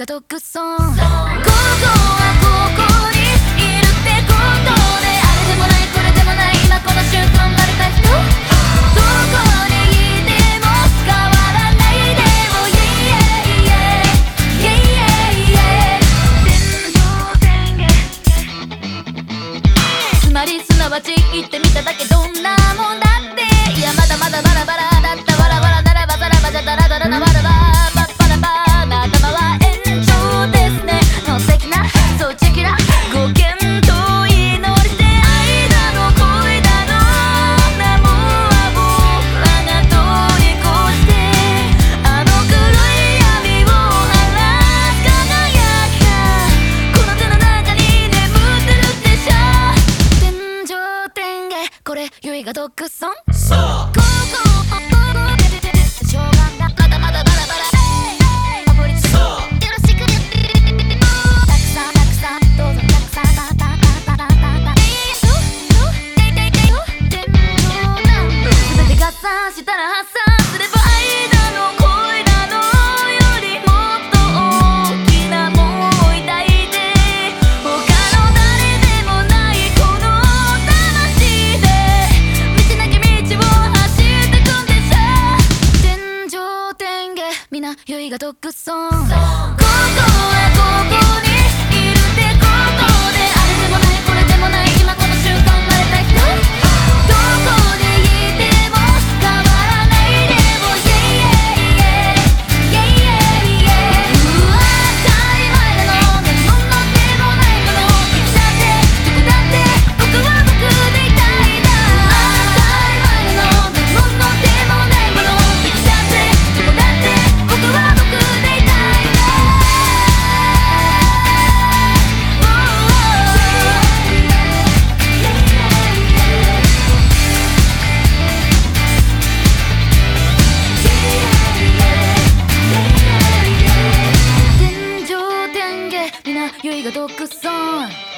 独尊。ここはここにいるってことで、あれでもないこれでもない今この瞬間生まれた人、どこにいても変わらないでも Yeah yeah yeah yeah。 つまりすなわち言ってみただけどんなもんだって、いやまだまだバラバラだったわらわらならばざらばじゃダラダラなわらばバッパラバーな頭は延長ですねの素敵なそうチェキラご検討祈りして間の恋だろうなもは僕らが通り越してあの黒い闇を晴らす輝きがこの手の中に眠ってるでしょ。天上天下これ唯我独尊。そうここしょうがなまだまだバラバラ法律そうよろしくたくさんたくさんどうぞたくさんたたたたたたた全て合算したら発散すれば間の恋だのよりもっと大きなもんを抱いて他の誰でもないこの魂で道なき道を走ってくんでしょ。天上天下皆唯我独尊。ここはここにいるってことで、あれでもないこれでもない今この瞬間生まれた人、どこにいても変わらないでも Yeah yeah yeah yeah。 うわ当たり前なの何ものでもないものいつだってどこだって僕は僕でいたいんだ。当たり前なの何ものでもないものいつだってどこだって僕は僕でいたいんだ。天上天下皆唯我独尊。